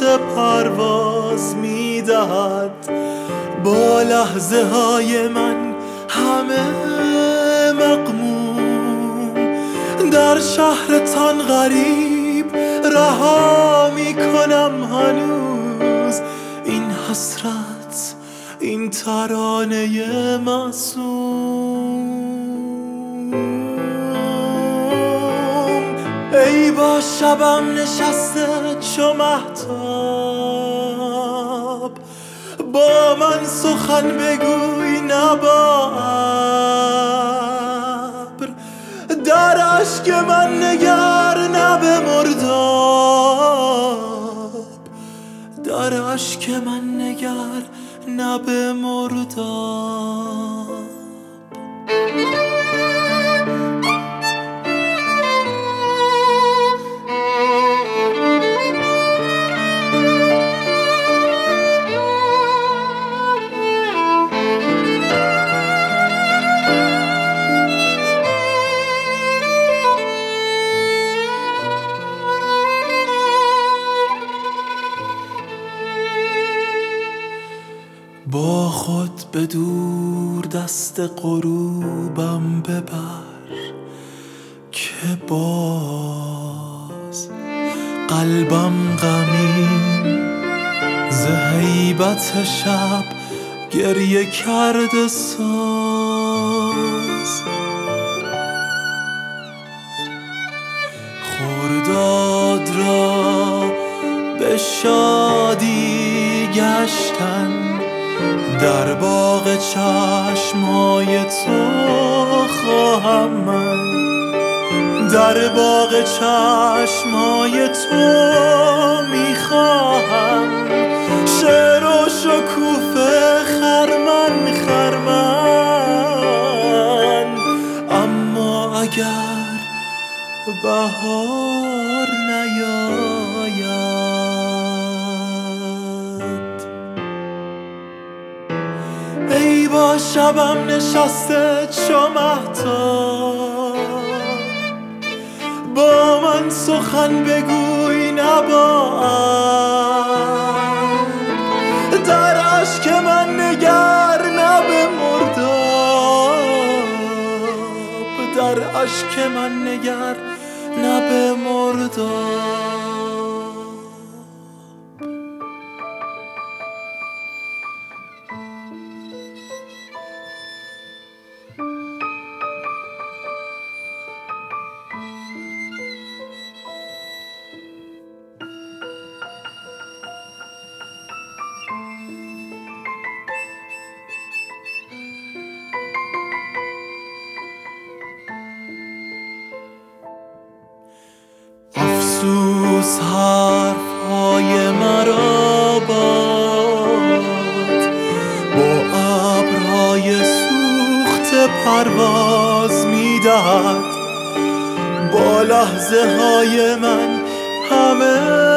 پرواز میدهد. با لحظه های من همه مغموم، در شهرتان غریب رها میکنم هنوز این حسرت، این ترانه معصوم. ای با شبم نشسته چو مهتاب، با من سخن بگوی نه با ابر. در اشک من نگر نه به مرداب، در اشک من نگر نه به مرداب. با خود به دور دست غروبم ببر که باز قلبم غمین ز هیبت شب گریه کرده ساز. خرداد را به شادی گشتن، در باغ چشمهای تو خواهم من، در باغ چشمهای تو میخواهم شعر و شکوفه خرمن خرمن. اما اگر بهار نیاید، ای با شبم نشسته چو مهتاب، با من سخن بگوی نه با ابر. در اشک من نگر نه به مرداب، در اشک من نگر نه به مرداب. افسوس حرفهای مرا باد، با ابرهای سوخته پرواز میدهد. با لحظه های من همه